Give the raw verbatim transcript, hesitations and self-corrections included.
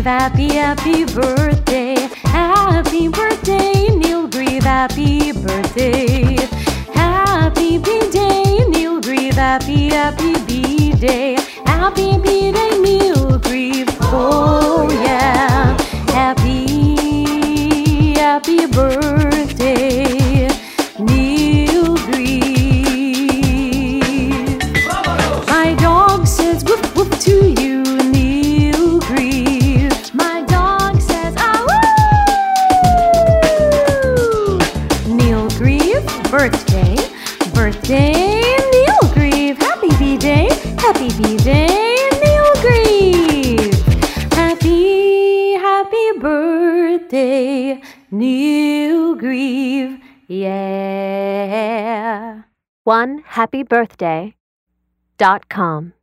Grieve, happy, happy birthday. Happy birthday, Neil Grieve, happy birthday. Happy B-Day, Neil Grieve, happy, happy B-Day. Happy B-Day, Neil Grieve, oh yeah. Happy, happy birthday, Neil Grieve. My dog says woof woof to you, Neil Grieve. My dog says ah woo. Neil Grieve, birthday, birthday, Neil Grieve. Happy B-Day, happy B-Day, Neil Grieve. Happy, happy birthday, Neil Grieve, yeah. one happy birthday dot com